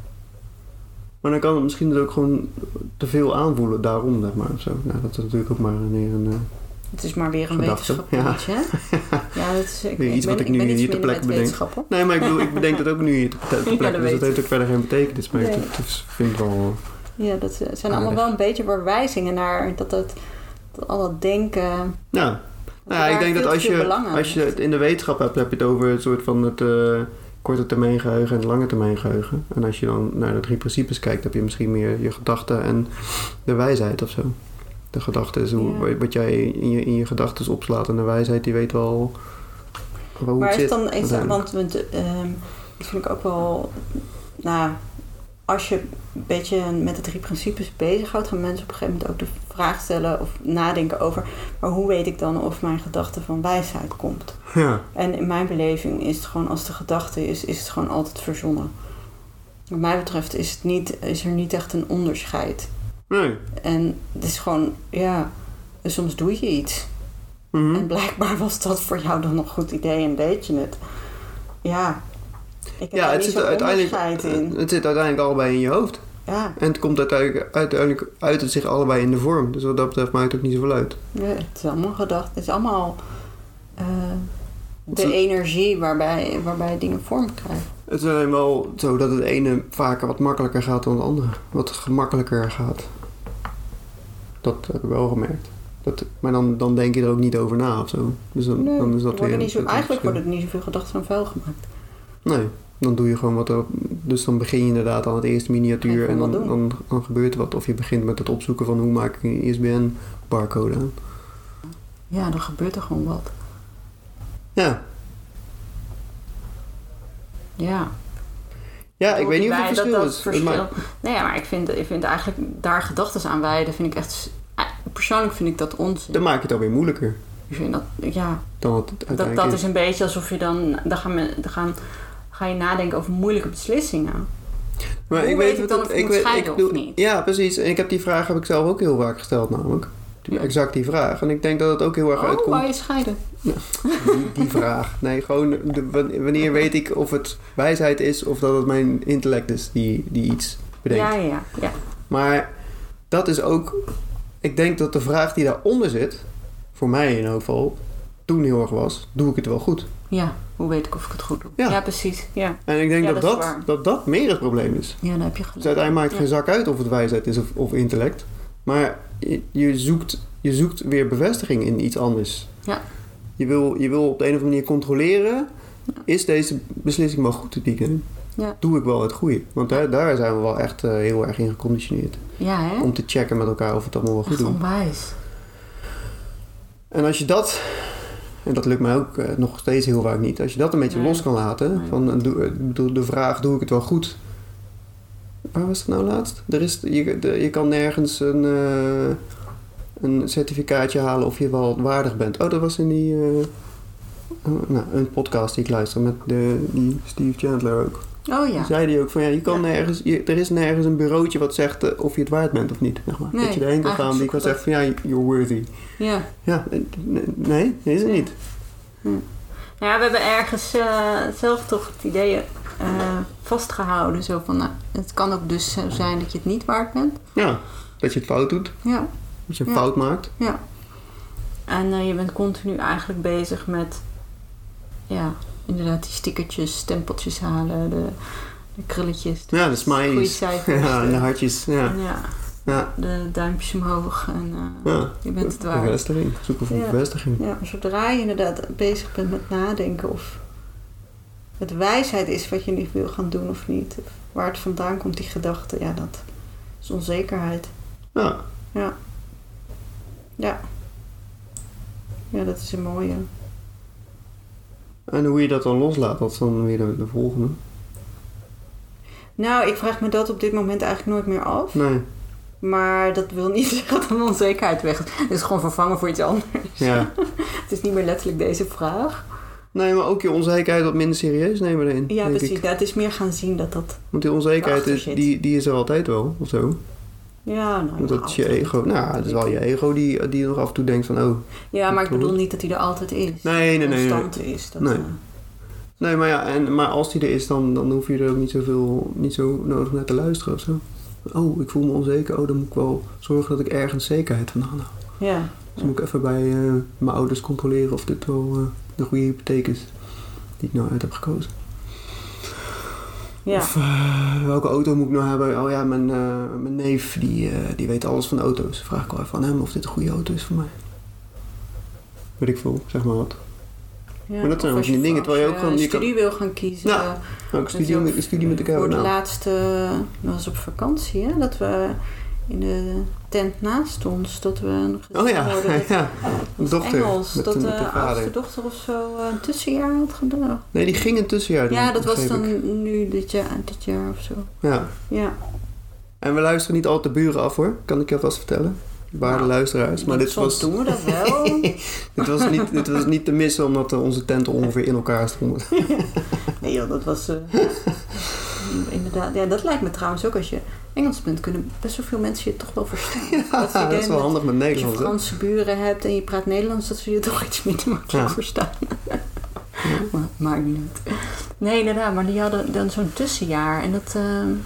Maar dan kan het misschien dus ook gewoon te veel aanvoelen daarom, zeg maar. Zo. Nou, dat is natuurlijk ook maar weer een... Uh, het is maar weer een wetenschap. Ja. Iets, hè? Ja, dat is... Ik, nee, iets ik ben, wat ik nu hier ter plekke bedenk. Nee, maar ik bedoel, ik bedenk dat ook nu hier ter plekke. Ja, dus dat heeft ook verder geen betekenis. Maar nee. ik dus vind wel... Ja, dat zijn aardig. Allemaal wel een beetje verwijzingen naar dat het... Dat al dat denken... Ja. Nou ja, ik denk dat als je, als je het in de wetenschap hebt, heb je het over een soort van het uh, korte termijn geheugen en het lange termijn geheugen. En als je dan naar de drie principes kijkt, heb je misschien meer je gedachten en de wijsheid of zo. De gedachte is hoe, ja. wat jij in je, in je gedachten opslaat en de wijsheid die weet wel hoe maar het is zit. Dan, is dan, want uh, dat vind ik ook wel... Nou, als je een beetje met de drie principes bezighoudt, gaan mensen op een gegeven moment ook de vraag stellen of nadenken over, maar hoe weet ik dan of mijn gedachte van wijsheid komt? Ja. En in mijn beleving is het gewoon, als de gedachte is, is het gewoon altijd verzonnen. Wat mij betreft is, het niet, is er niet echt een onderscheid. Nee. En het is gewoon, ja, soms doe je iets. Mm-hmm. En blijkbaar was dat voor jou dan een goed idee en deed je het. Ja. Ik heb ja, het niet zit, uiteindelijk, in. het zit uiteindelijk allebei in je hoofd. Ja. En het komt uiteindelijk, uiteindelijk uit het zich allebei in de vorm. Dus wat dat betreft maakt het ook niet zoveel uit. Ja, het is allemaal gedacht. Het is allemaal uh, de het, energie waarbij, waarbij dingen vorm krijgen. Het is alleen wel zo dat het ene vaker wat makkelijker gaat dan het andere. Wat gemakkelijker gaat. Dat heb ik wel gemerkt. Dat, maar dan, dan denk je er ook niet over na of zo. Dus dan, nee, dan is dat weer... Niet zo, eigenlijk worden er niet zoveel gedachten aan vuil gemaakt. Nee, dan doe je gewoon wat er... Dus dan begin je inderdaad aan het eerste miniatuur en dan, dan, dan gebeurt er wat. Of je begint met het opzoeken van hoe maak ik een I S B N barcode aan. Ja, dan gebeurt er gewoon wat. Ja. Ja. Ja, ik weet niet of het verschil dat, dat is. Verschil, maar... Nee, maar ik vind, ik vind eigenlijk daar gedachten aan wijden, vind ik echt... Persoonlijk vind ik dat onzin. Dan maak je het alweer moeilijker. Ik vind dat, ja... Dan het uiteindelijk dat, dat is een beetje alsof je dan... Dan, gaan we, dan gaan, ga je nadenken over moeilijke beslissingen. Maar Hoe ik weet weet ik dan of ik ik moet weet, scheiden ik doe, of niet? Ja, precies. En ik heb die vraag heb ik zelf ook heel vaak gesteld namelijk. Ja. Exact die vraag. En ik denk dat het ook heel erg oh, uitkomt... Oh, wou je scheiden? Ja, die, die vraag. Nee, gewoon de, wanneer weet ik of het wijsheid is of dat het mijn intellect is die, die iets bedenkt. Ja, ja, ja. Maar dat is ook... Ik denk dat de vraag die daaronder zit, voor mij in ieder geval, toen heel erg was, doe ik het wel goed? Ja, hoe weet ik of ik het goed doe? Ja, ja precies. Ja. En ik denk ja, dat, dat, dat, dat dat meer het probleem is. Ja, dan heb je gelijk. Dus uiteindelijk maakt het ja. geen zak uit of het wijsheid is of, of intellect. Maar je, je, zoekt, je zoekt weer bevestiging in iets anders. Ja. Je wil, je wil op de een of andere manier controleren, ja. Is deze beslissing wel goed te neem? Ja. Doe ik wel het goede? Want daar, daar zijn we wel echt uh, heel erg in geconditioneerd. Ja, hè? Om te checken met elkaar of het allemaal wel goed echt doet. onwijs. En als je dat, en dat lukt mij ook uh, nog steeds heel vaak niet, als je dat een beetje nee. los kan laten, nee. van uh, de, de vraag, doe ik het wel goed? Waar was het nou laatst? Er is, je, de, je kan nergens een, uh, een certificaatje halen of je wel waardig bent. Oh, dat was in die... Uh, uh, nou, een podcast die ik luister met de, die Steve Chandler ook. Oh ja. Zei die ook van ja, je kan ja. nergens, je, er is nergens een bureautje wat zegt uh, of je het waard bent of niet. Zeg maar. Nee, dat je erheen kan gaan die kan zeggen van ja, you're worthy. Ja. Ja, nee, dat is het ja. niet. Ja. Nou ja, we hebben ergens uh, zelf toch het idee uh, vastgehouden. Zo van, nou, het kan ook dus zo zijn dat je het niet waard bent. Ja, dat je het fout doet. Ja. Dat je een ja. fout maakt. Ja. En uh, je bent continu eigenlijk bezig met, ja, inderdaad die stickertjes, stempeltjes halen, de, de krulletjes. De ja, de smileys. Goede cijfers. Ja, en de hartjes. Ja. En ja. Ja. De duimpjes omhoog en uh, ja. je bent het waard. Bevestiging. Zoeken voor ja. bevestiging. Ja, zodra je inderdaad bezig bent met nadenken of het wijsheid is wat je nu wil gaan doen of niet. Of waar het vandaan komt, die gedachte. Ja, dat is onzekerheid. Ja. Ja. Ja. Ja, dat is een mooie. En hoe je dat dan loslaat, dat is dan weer de, de volgende. Nou, ik vraag me dat op dit moment eigenlijk nooit meer af. Nee. Maar dat wil niet zeggen dat een onzekerheid weg is. Het is gewoon vervangen voor iets anders. Ja. Het is niet meer letterlijk deze vraag. Nee, maar ook je onzekerheid wat minder serieus nemen erin. Ja, precies. Ja, het is meer gaan zien dat dat... Want die onzekerheid, is, die, die is er altijd wel, of zo. Ja, nou... Dat is je ego. Nou, het is wel je ego die, die nog af en toe denkt van, oh... Ja, maar ik bedoel niet dat die er altijd is. Nee, nee, nee. Constant nee. is. Dat, nee. Uh... nee, maar ja, en, maar als die er is, dan, dan hoef je er ook niet zoveel, niet zo nodig naar te luisteren of zo. Oh, ik voel me onzeker. Oh, dan moet ik wel zorgen dat ik ergens zekerheid van haal. Ja. Dus moet ik even bij uh, mijn ouders controleren of dit wel uh, de goede hypotheek is die ik nou uit heb gekozen. Ja. Of uh, welke auto moet ik nou hebben? Oh ja, mijn, uh, mijn neef die, uh, die weet alles van auto's. Vraag ik wel even aan hem of dit een goede auto is voor mij. Weet ik veel, zeg maar wat. Ja, maar dat zijn ook die dingen terwijl je ook gewoon... Als je je studie kan... wil gaan kiezen... Ja, ook een studie, met, studie met elkaar. Voor de nou. laatste... Dat was op vakantie, hè? Dat we in de tent naast ons... Dat we nog oh ja, hoorden dat, ja. Een dochter. Engels, met, dat de, met de vader. oudste dochter of zo een tussenjaar had gedaan. Nee, die ging een tussenjaar doen. Ja, dat was dan ik. nu dit jaar, dit jaar of zo. Ja. Ja. En we luisteren niet altijd de buren af hoor. Kan ik je alvast vertellen. Waarde nou, luisteraars. Maar dit was... doen we dat wel. dit, was niet, dit was niet te missen omdat onze tenten ongeveer in elkaar stonden. Nee joh, dat was... Uh, inderdaad. Ja, dat lijkt me trouwens ook als je Engels bent, kunnen best wel veel mensen je toch wel verstaan. Ja, dat, dat is wel met, handig met Nederlands. Als je Franse buren hebt en je praat Nederlands, dat ze je toch iets minder makkelijk ja. verstaan. Ja. Maar maakt niet uit. Nee, inderdaad, maar die hadden dan zo'n tussenjaar en dat... Uh,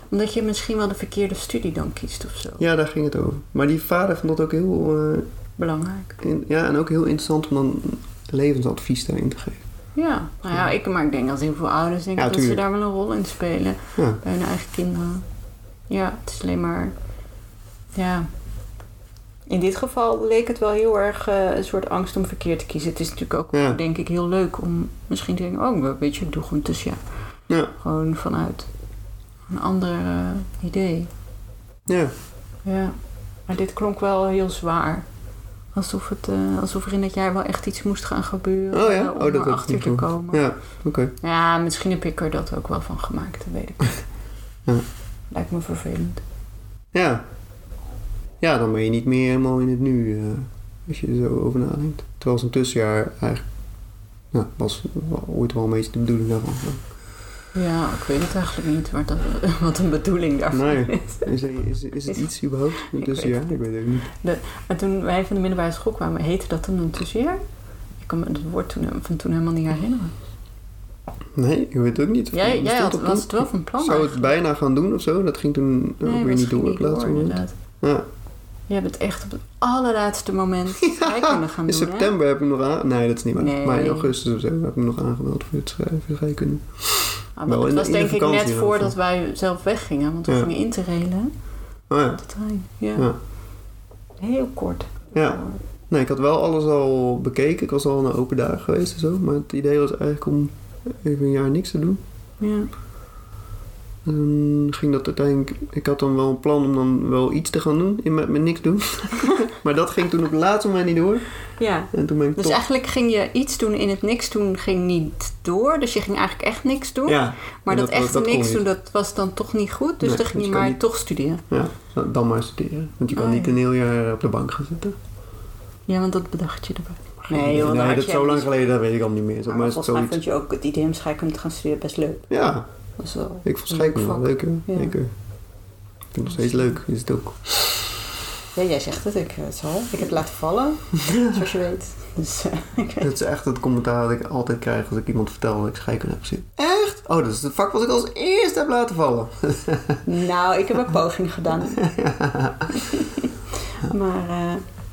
Omdat je misschien wel de verkeerde studie dan kiest of zo. Ja, daar ging het over. Maar die vader vond dat ook heel... Uh, belangrijk. In, ja, en ook heel interessant om dan levensadvies daarin te geven. Ja, nou ja, ik, maar ik denk dat heel veel ouders denken ja, dat ze daar wel een rol in spelen. Ja. Bij hun eigen kinderen. Ja, het is alleen maar... Ja... In dit geval leek het wel heel erg uh, een soort angst om verkeerd te kiezen. Het is natuurlijk ook, ja. denk ik, heel leuk om misschien te denken... Oh, weet je, ik doe gewoon tussen ja. ja. Gewoon vanuit een ander uh, idee. Ja. Ja. Maar dit klonk wel heel zwaar. Alsof, het, uh, alsof er in dat jaar wel echt iets moest gaan gebeuren. Oh ja? Uh, om oh, dat erachter te komen. Ja, oké. Okay. Ja, misschien heb ik er dat ook wel van gemaakt. Dat weet ik niet. ja. Lijkt me vervelend. Ja. Ja, dan ben je niet meer helemaal in het nu. Uh, als je er zo over nadenkt. Terwijl zo'n tussenjaar eigenlijk... Nou, was ooit wel een beetje de bedoeling daarvan. Ja, ik weet het eigenlijk niet wat, dat, wat een bedoeling daarvan nee. is. Is, is, is het iets überhaupt? Een tussenjaar? Ik weet het ook niet. De, maar toen wij van de middelbare school kwamen, heette dat dan een tussenjaar? Ik kan me het woord toen, van toen helemaal niet herinneren. Nee, ik weet het ook niet. Jij, jij had, was het wel van plan Zou het eigenlijk. bijna gaan doen of zo? Dat ging toen nee, ook weer niet door op het laatste moment. Ja. Je hebt het echt op het allerlaatste moment ja, kunnen gaan in doen. In september hè? heb ik nog aan... Nee, dat is niet waar. Nee. Maar in augustus of zo heb ik nog aangemeld voor het scheikunde. Ah, maar het was de, denk ik net voordat wij zelf weggingen. Want we ja. gingen interrailen. Oh ja. Op de trein. Ja. ja. Heel kort. Ja. Nee, ik had wel alles al bekeken. Ik was al naar open dagen geweest en zo. Maar het idee was eigenlijk om even een jaar niks te doen. Ja. En dan ging dat uiteindelijk... Ik had dan wel een plan om dan wel iets te gaan doen. In met, met niks doen. Maar dat ging toen op het laatste moment niet door. Ja. En toen ben ik dus toch... eigenlijk ging je iets doen in het niks doen ging niet door. Dus je ging eigenlijk echt niks doen. Ja. Maar dat, dat echte dat niks doen, dat was dan toch niet goed. Dus nee, dan ging je, je maar niet... toch studeren. Ja, dan maar studeren. Want je kan oh, niet ja. een heel jaar op de bank gaan zitten. Ja, want dat bedacht je erbij. Nee, joh, nee dat is zo lang geleden, dat weet ik al niet meer. Zo, maar volgens mij vond je ook het idee om scheikunde te gaan studeren best leuk. Ja, dat is wel ik vond scheikunde wel leuk. Ja. Zeker. Ik vind het nog steeds leuk, is het ook. Ja, jij zegt het, ik het zal. Ik heb het laten vallen, zoals je weet. Dus, uh, ik weet. Dat is echt het commentaar dat ik altijd krijg als ik iemand vertel dat ik scheikunde heb gezien. Echt? Oh, dat is het vak wat ik als eerste heb laten vallen. Nou, ik heb een poging gedaan. maar... Uh,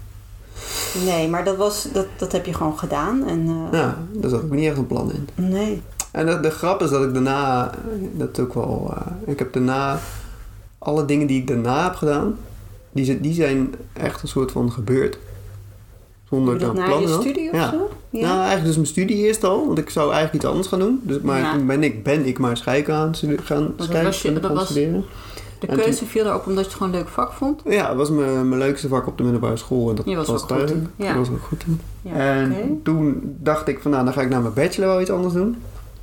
Nee, maar dat, was, dat, dat heb je gewoon gedaan. En, uh, ja, daar zat ook niet echt een plan in. Nee. En de, de grap is dat ik daarna, dat ook wel, uh, ik heb daarna, alle dingen die ik daarna heb gedaan, die, die zijn echt een soort van gebeurd. Zonder dat na je studie of ja. zo? Ja. Nou, eigenlijk dus mijn studie eerst al, want ik zou eigenlijk iets anders gaan doen. Dus, maar ja. toen ben ik, ben ik maar scheikunde gaan, studi- gaan, scheikunde gaan was, studeren. De keuze toen, viel erop omdat je het gewoon een leuk vak vond? Ja, het was mijn, mijn leukste vak op de middelbare school. En dat je was, was ook goed in. Ja. Ik was ook goed in. Ja, en okay. toen dacht ik van nou, dan ga ik naar mijn bachelor wel iets anders doen.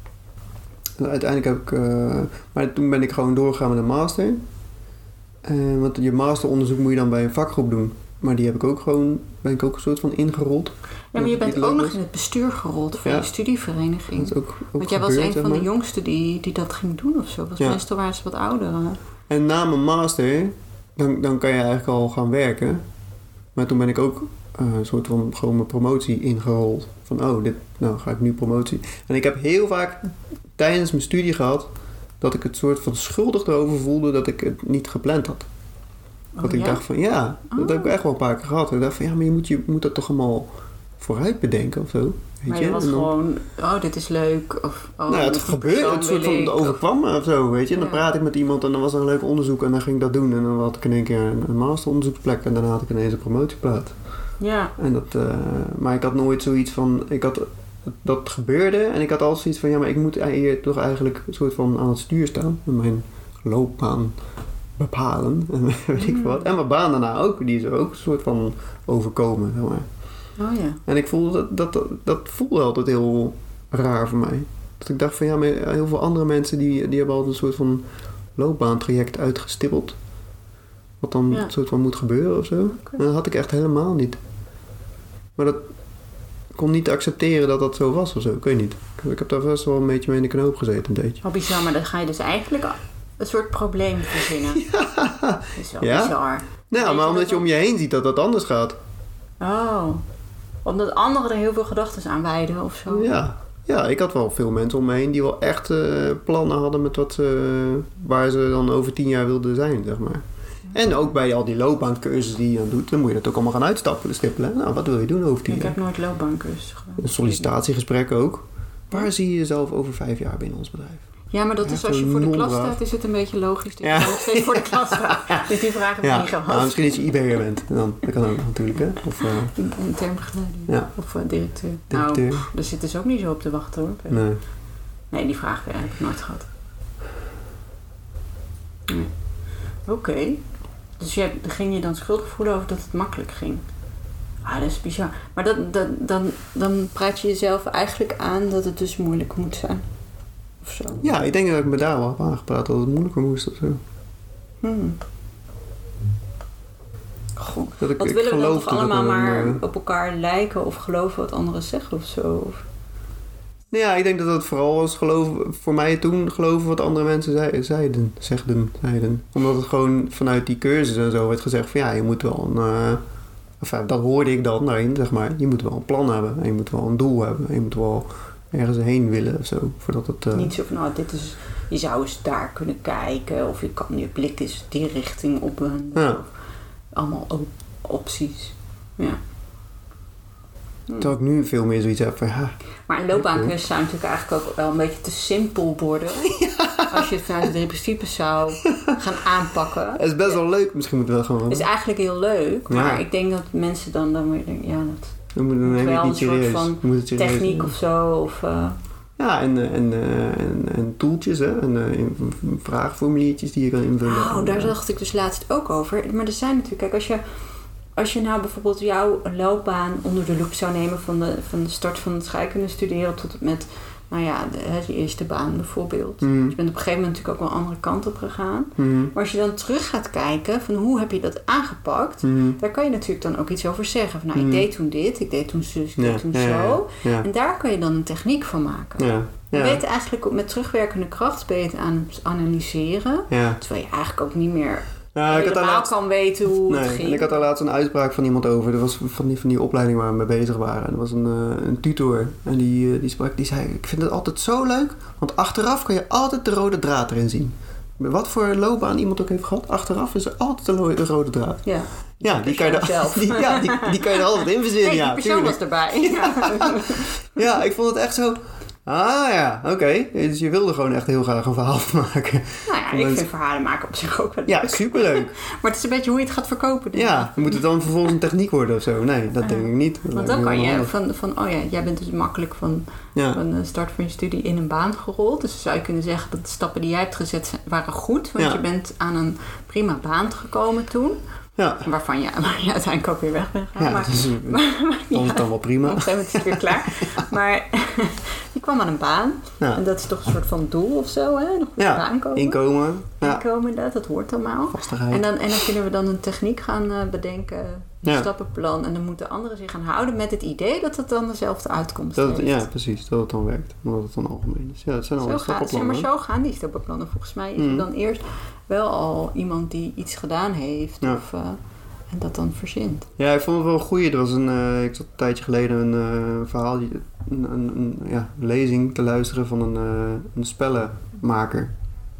En uiteindelijk heb ik... Uh, maar toen ben ik gewoon doorgegaan met een master. Uh, want je masteronderzoek moet je dan bij een vakgroep doen. Maar die heb ik ook gewoon... Ben ik ook een soort van ingerold. Ja, maar je bent ook nog in het bestuur gerold van ja. je studievereniging. Dat is ook, ook want jij gebeurd, was een van zeg maar. de jongsten die, die dat ging doen of zo. Was ja. Meestal waren ze wat ouder. En na mijn master, dan, dan kan je eigenlijk al gaan werken. Maar toen ben ik ook uh, een soort van gewoon mijn promotie ingerold. Van oh, dit, nou ga ik nu promotie. En ik heb heel vaak tijdens mijn studie gehad dat ik het soort van schuldig erover voelde dat ik het niet gepland had. Dat oh, ik ja? dacht van ja, dat oh. heb ik echt wel een paar keer gehad. Ik dacht van ja, maar je moet, je moet dat toch allemaal vooruit bedenken of zo. Weet maar je, je was dan, gewoon, oh dit is leuk. Of, oh, nou, het gebeurde, het soort van het overkwam me of zo, weet je. En dan ja. praat ik met iemand en dan was er een leuk onderzoek en dan ging ik dat doen. En dan had ik in één keer een, een masteronderzoeksplek en daarna had ik ineens een promotieplaat. Ja. En dat, uh, maar ik had nooit zoiets van, ik had, dat gebeurde en ik had altijd zoiets van, ja, maar ik moet hier toch eigenlijk een soort van aan het stuur staan. Met mijn loopbaan bepalen en weet ik wat. En mijn baan daarna ook, die is ook een soort van overkomen, zeg maar. Oh ja. En ik voelde dat, dat, dat, dat voelde altijd heel raar voor mij. Dat ik dacht van ja, maar heel veel andere mensen die, die hebben altijd een soort van loopbaantraject uitgestippeld. Wat dan ja. een soort van moet gebeuren of zo. Okay. En dat had ik echt helemaal niet. Maar dat ik kon niet accepteren dat dat zo was of zo. Ik weet niet. Ik heb daar best wel een beetje mee in de knoop gezeten een beetje. Oh, bizar, maar dan ga je dus eigenlijk een soort probleem verzinnen. Ja. Dat is wel ja. bizar. Nou, Weet maar je omdat je om je heen ziet dat dat anders gaat. Oh, omdat anderen er heel veel gedachten aan wijden of zo. Ja, Ja, ik had wel veel mensen om me heen die wel echt uh, plannen hadden met wat ze, waar ze dan over tien jaar wilden zijn, zeg maar. En ook bij al die loopbaancursussen die je dan doet, dan moet je dat ook allemaal gaan uitstappen, stippelen. Nou, wat wil je doen over tien ik jaar? Ik heb nooit loopbaancursussen gedaan. Een sollicitatiegesprek ook. Waar zie je jezelf over vijf jaar binnen ons bedrijf? Ja, maar dat Echt is als je voor de klas non-braaf. staat, is het een beetje logisch dat je Ja. nog steeds voor de klas staat. Dus die vragen heb ik Ja, niet gehad. nou, misschien dat je I B'er bent. Dan, dat kan ook natuurlijk, hè? Of uh, Een termbegeleider. Ja. Of uh, directeur. directeur. Nou, daar zitten ze ook niet zo op te wachten hoor. Nee. Nee, die vraag heb ik nooit gehad. Nee. Oké. Okay. Dus je, ging je dan schuldig voelen over dat het makkelijk ging? Ah, dat is bizar. Maar dat, dat, dan, dan praat je jezelf eigenlijk aan dat het dus moeilijk moet zijn. Of zo. Ja, ik denk dat ik me daar wel heb aangepraat dat het moeilijker moest of zo. Hmm. Goh. Dat ik, Wat ik willen we dan geloofde toch allemaal dat er maar een, uh, op elkaar lijken of geloven wat anderen zeggen of zo? Of... Nou ja, ik denk dat het vooral was geloven, voor mij toen geloven wat andere mensen zei, zeiden, zegden, zeiden. Omdat het gewoon vanuit die cursus en zo werd gezegd van ja, je moet wel een... Uh, enfin, dat hoorde ik dan daarin, zeg maar. Je moet wel een plan hebben en je moet wel een doel hebben en je moet wel ergens heen willen of zo. Voordat het, uh... Niet zo van, nou, dit is... Je zou eens daar kunnen kijken of je kan je blik eens die richting op een... Ja. Of, allemaal op, opties. Ja. Terwijl ik nu veel meer zoiets heb van ja... Maar een loopbaancursus zou natuurlijk eigenlijk ook wel een beetje te simpel worden. Ja. Als je het vanuit de drie principes zou gaan aanpakken. Het is best wel leuk, misschien moeten we wel gewoon... Het is eigenlijk heel leuk, maar Ja. ik denk dat mensen dan, dan weer denken, ja, dat Dan moet, dan neem je wel het een niet soort serieus. van Je moet het serieus techniek nemen. of zo. Of, uh, Ja, en, uh, en, uh, en, en tooltjes, hè. En uh, in- vraagformuliertjes die je kan invullen. oh, daar dacht ik dus laatst ook over. Maar er zijn natuurlijk, kijk, als je, als je nou bijvoorbeeld jouw loopbaan onder de loep zou nemen van de, van de start van het scheikunde studeren tot en met, nou ja, de, hè, je eerste baan bijvoorbeeld. Mm. Dus je bent op een gegeven moment natuurlijk ook wel een andere kant op gegaan. Mm. Maar als je dan terug gaat kijken van hoe heb je dat aangepakt, Mm. daar kan je natuurlijk dan ook iets over zeggen. Van, nou, Mm. ik deed toen dit, ik deed toen zus, ik Ja, deed toen ja, ja, zo. ja. En daar kan je dan een techniek van maken. Ja, Je ja, weet eigenlijk ook met terugwerkende kracht ben je het aan het analyseren. ja. Terwijl je eigenlijk ook niet meer Ja, ik had daar helemaal laatst, kan weten hoe het nee, ging. en ik had daar laatst een uitspraak van iemand over. Dat was van die, van die opleiding waar we mee bezig waren. En er was een, uh, een tutor. En die, uh, die sprak, die zei, ik vind het altijd zo leuk. Want achteraf kan je altijd de rode draad erin zien. Wat voor loopbaan iemand ook heeft gehad. Achteraf is er altijd een lo- de rode draad. Ja, Ja, die kan, je er, zelf. die, ja die, die kan je er altijd in verzinnen. nee, ja, die persoon tuurlijk. was erbij. Ja. Ja, ik vond het echt zo... Ah ja, oké. Okay. Dus je wilde gewoon echt heel graag een verhaal maken. Nou ja, ik vind verhalen maken op zich ook wel Ja, leuk. superleuk. Maar het is een beetje hoe je het gaat verkopen. denk ik. Ja, moet het dan vervolgens een techniek worden of zo? Nee, dat denk ik niet. Dat Want lijkt dan me kan heel je handig. van, van, oh ja, jij bent dus makkelijk van, Ja. van de start van je studie in een baan gerold. Dus dan zou je kunnen zeggen dat de stappen die jij hebt gezet zijn- waren goed. Want Ja. je bent aan een prima baan gekomen toen. Ja, Waarvan je, waar je uiteindelijk ook weer weg bent gegaan. ja maar, dus, dan is het dan wel prima. op een gegeven moment is het weer klaar. Maar je kwam aan een baan. Ja. En dat is toch een soort van doel of zo, hè? Een goede Ja, baan komen. inkomen. Ja, Inkomen inderdaad, dat hoort allemaal. vastigheid. En dan, en dan kunnen we dan een techniek gaan uh, bedenken, een Ja. stappenplan. En dan moeten anderen zich gaan houden met het idee dat het dan dezelfde uitkomst Dat, heeft. ja, precies. Dat het dan werkt. Omdat het dan algemeen is. Ja, dat zijn Zo allemaal gaat, ja, maar stappenplannen. zo gaan die stappenplannen. Volgens mij is Mm. er dan eerst wel al iemand die iets gedaan heeft. Ja. Of, uh, en dat dan verzint. Ja, ik vond het wel een goeie. Er was een, uh, ik zat een tijdje geleden een uh, verhaal, een, een, een ja, lezing te luisteren van een, uh, een spellenmaker.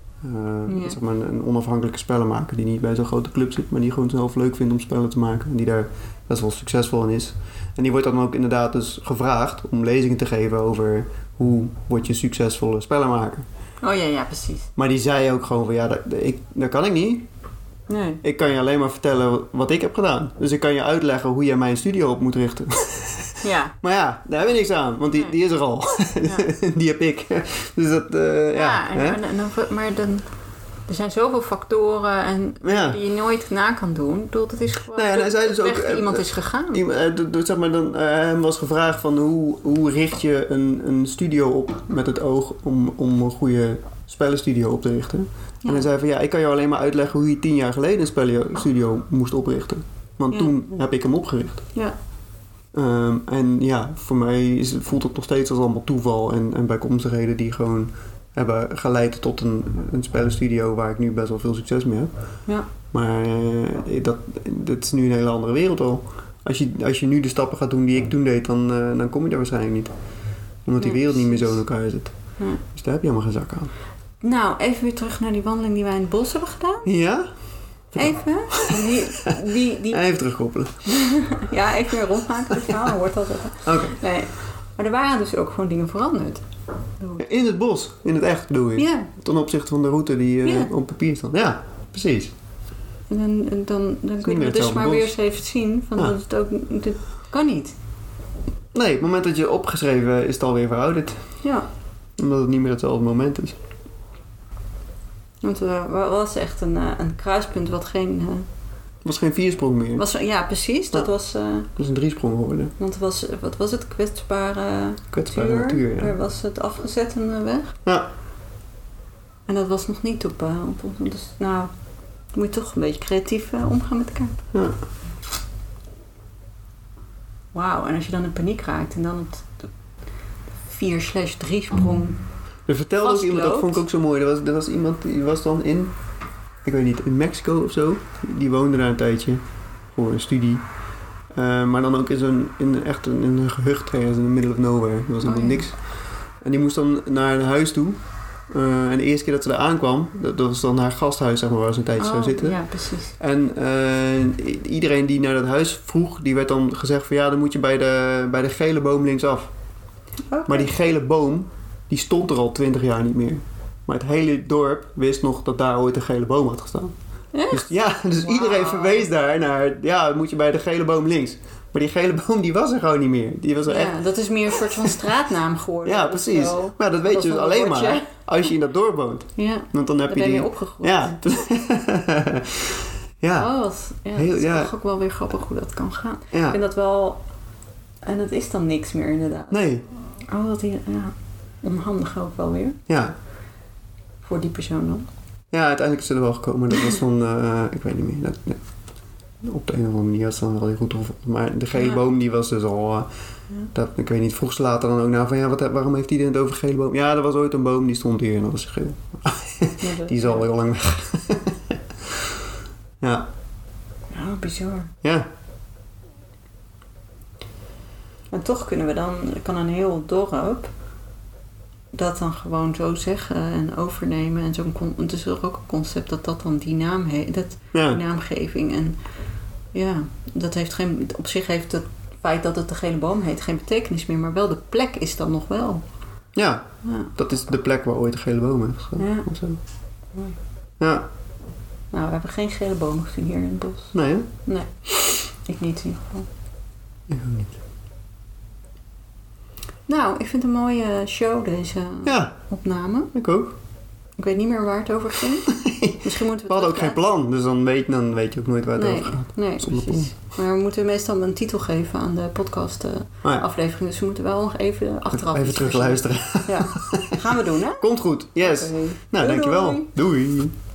Uh, Ja. Zeg maar een, een onafhankelijke spellenmaker die niet bij zo'n grote club zit, maar die gewoon zelf leuk vindt om spellen te maken. En die daar best wel succesvol in is. En die wordt dan ook inderdaad dus gevraagd om lezingen te geven over hoe word je een succesvolle spellenmaker. Oh ja, ja, precies. Maar die zei ook gewoon van ja, dat, ik, dat kan ik niet. Nee. Ik kan je alleen maar vertellen wat ik heb gedaan. Dus ik kan je uitleggen hoe jij mijn studio op moet richten. Ja. Maar ja, daar heb je niks aan, want die, Nee. die is er al. Ja. Die heb ik. Dus dat, uh, ja. Ja, en, hè? en, en dan, maar dan, er zijn zoveel factoren en Ja. die je nooit na kan doen. Ik bedoel, dat is gewoon Nee, en hij zei dus de weg ook, die eh, iemand eh, is gegaan. Iem- uh, d- d- zeg maar dan, uh, hem was gevraagd van hoe, hoe richt je een, een studio op met het oog om, om een goede spellenstudio op te richten. Ja. En hij zei van ja, ik kan jou alleen maar uitleggen hoe je tien jaar geleden een spellenstudio moest oprichten. Want Ja. toen heb ik hem opgericht. Ja. Um, en ja, voor mij is, voelt het nog steeds als allemaal toeval en, en bijkomstigheden die gewoon hebben geleid tot een, een spellenstudio waar ik nu best wel veel succes mee heb. Ja. Maar uh, dat, dat is nu een hele andere wereld al. Als je, als je nu de stappen gaat doen die ik toen deed, dan, uh, dan kom je daar waarschijnlijk niet. Omdat die Ja, wereld niet meer precies. zo in elkaar zit. Ja. Dus daar heb je helemaal geen zak aan. Nou, even weer terug naar die wandeling die wij in het bos hebben gedaan. Ja? Even. Die, die, die, Even terugkoppelen. ja, even weer rondmaken het verhaal. Hoort altijd. Oké. Nee. Maar er waren dus ook gewoon dingen veranderd. In het bos. In het echt bedoel je? Ja. Ten opzichte van de route die uh, Ja. op papier staat. Ja, precies. En dan, en dan, dan niet kun je meer het dus hetzelfde maar bos. weer eens even zien. Van Ja. dat het ook... Dit kan niet. Nee, op het moment dat je opgeschreven is het alweer verouderd. Ja. Omdat het niet meer hetzelfde moment is. Want er was echt een, uh, een kruispunt wat geen... Uh, Het was geen viersprong meer. was, ja, precies. Dat Ja. was... Uh, Het was een driesprong geworden. want het was... Wat was het? Kwetsbare Kwetsbare natuur, ja. Daar was het afgezet een uh, weg. Ja. En dat was nog niet op... Uh, op, op dus, nou... Dan moet je toch een beetje creatief uh, omgaan met de kaart. Ja. Wauw. En als je dan in paniek raakt en dan op de vier slash drie sprong... Er vertelde ook iemand, dat vond ik ook zo mooi. Er was, er was iemand die was dan in, ik weet niet, in Mexico of zo. Die woonde daar een tijdje voor een studie. Uh, maar dan ook in zo'n, in echt een, in een gehucht ergens in the middle of nowhere. Er was helemaal Oh, ja. niks. En die moest dan naar een huis toe. Uh, en de eerste keer dat ze daar aankwam, dat, dat was dan haar gasthuis, zeg maar, waar ze een tijdje Oh, zou zitten. ja, precies. En uh, iedereen die naar dat huis vroeg, die werd dan gezegd van ja, dan moet je bij de, bij de gele boom linksaf. Okay. Maar die gele boom, die stond er al twintig jaar niet meer. Maar het hele dorp wist nog dat daar ooit een gele boom had gestaan. Echt? Dus ja, dus Wow. iedereen verwees daar naar, ja, dan moet je bij de gele boom links. Maar die gele boom, die was er gewoon niet meer. Die was er echt... Ja, dat is meer een soort van straatnaam geworden. Ja, of precies. zo. Maar dat weet Of je dus een alleen woordje. maar als je in dat dorp woont. Ja, Want dan heb daar je ben je die... mee opgegroeid. Ja. Ja. Oh, wat, ja, Heel- dat is ja. toch ook wel weer grappig hoe dat kan gaan. Ik Ja. vind dat wel... En het is dan niks meer inderdaad. Nee. Oh, wat hier... Ja. Onhandig ook wel weer. Ja. Voor die persoon dan. Ja, uiteindelijk is ze er wel gekomen. Dat was van, uh, ik weet niet meer. Dat, ja. Op de een of andere manier was het dan wel heel goed gevonden. Maar de gele Ja. boom, die was dus al... Uh, Ja. dat, ik weet niet, vroeg ze later dan ook naar van... Ja, wat, waarom heeft iedereen het over gele boom? Ja, er was ooit een boom, die stond hier en dat was geel. Ja, dat- Die is al heel lang weg. Ja. Ja, bizar. Ja. En toch kunnen we dan... Kan een heel dorp... Dat dan gewoon zo zeggen en overnemen. En zo'n con- het is ook een concept dat dat dan die naam heeft. Dat Ja. die naamgeving. En ja, dat heeft geen... Op zich heeft het feit dat het de gele boom heet geen betekenis meer. Maar wel de plek is dan nog wel. Ja. Ja. Dat is de plek waar ooit de gele boom heeft gestaan. Ja. Of zo. Mooi. Ja. Nou, we hebben geen gele bomen gezien hier in het bos. Nee, hè? Nee. Ik niet in ieder geval. Ik ook niet. Nou, ik vind het een mooie show deze Ja, opname. ik ook. Ik weet niet meer waar het over ging. Misschien moeten We we hadden ook geen terugkijken. plan, dus dan weet, dan weet je ook nooit waar het Nee, over gaat. nee, Zonder precies. Maar we moeten meestal een titel geven aan de podcast uh, Maar ja, aflevering. Dus we moeten wel nog even achteraf even iets terug voorzien. luisteren. Ja, gaan we doen hè? Komt goed, yes. Oké. Nou, Doei, dankjewel. doei. Doei.